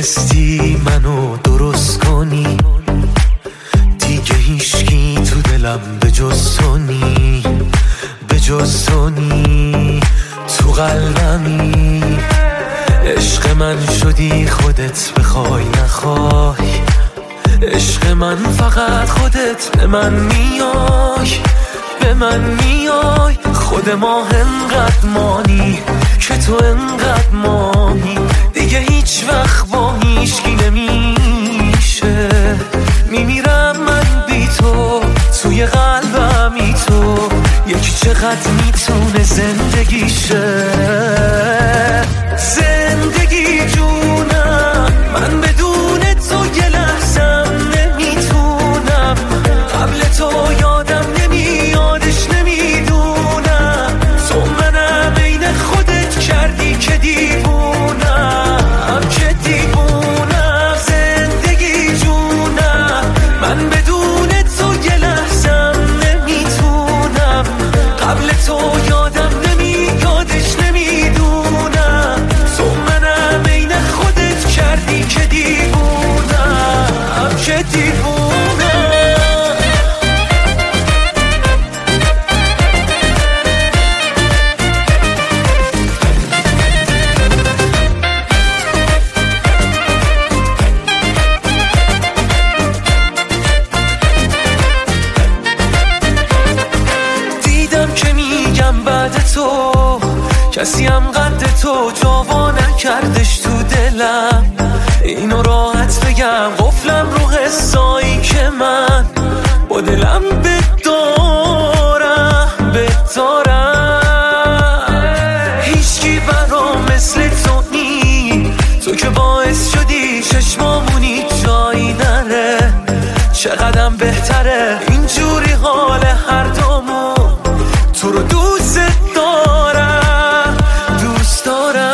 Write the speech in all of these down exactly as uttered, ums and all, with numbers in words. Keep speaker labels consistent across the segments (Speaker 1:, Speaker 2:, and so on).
Speaker 1: تونستی منو درست کنی، دیگه هیچکی تو دلم به جز تو نی، به جز تو نی، تو قلبمی. عشق من شدی خودت بخوای نخوای، عشق من فقط خودت به من میای، به من میای. خود ما انقدر مانی که تو انقدر مانی، دیگه هیچ وقت با هیچکی نمیشه. میمیرم من بی تو، توی قلبمی تو، یکی چقدر میتونه زندگیشه. زندگی جونم، من بدون تو یه لحظم نمیتونم. قبل تو یادم نمیادش نمیدونم. تو منم عین خودت کردی که دیوونم، که دیوونم. زندگی جونم، من بدون تو یه لحظم نمیتونم. قبل تو یادم نمیادش نمیدونم. تو منم عین خودت کردی که دیوونم، که دیوونم. تو کسی هم قد تو جاوا نکردش تو دلم. اینو راحت بگم قفلم رو حسایی که من با دلم بدارم بدارم. هیچکی برام مثل تو نی، تو که باعث شدی چشمامونی جایی نره. چقدرم بهتره اینجوری حال هر دومون. تو رو دوست دارم، دوست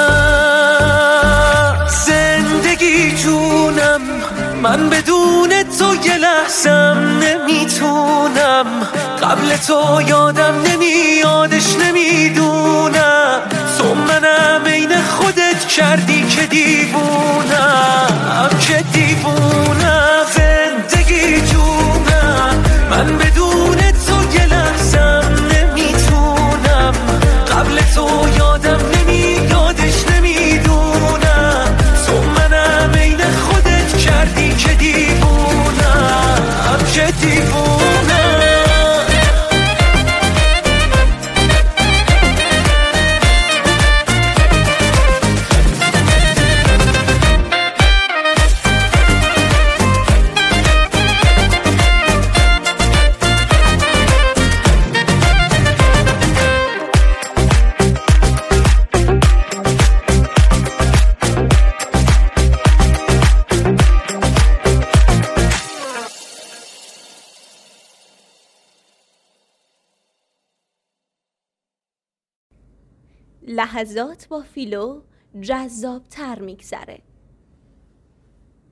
Speaker 1: دارم. زندگی جونم، من بدون تو یه لحظم نمیتونم. قبل تو یادم نمیادش نمیدونم. تو منم عین خودت کردی که دیوونم، که دیوونم. زندگی جونم، من بدون تو یه لحظم نمیتونم. قبل تو یادم نمیادش نمیدونم. تو منم عین خودت کردی که دیوونم، که دیوونم.
Speaker 2: لحظات با فیلو جذاب‌تر میگذره.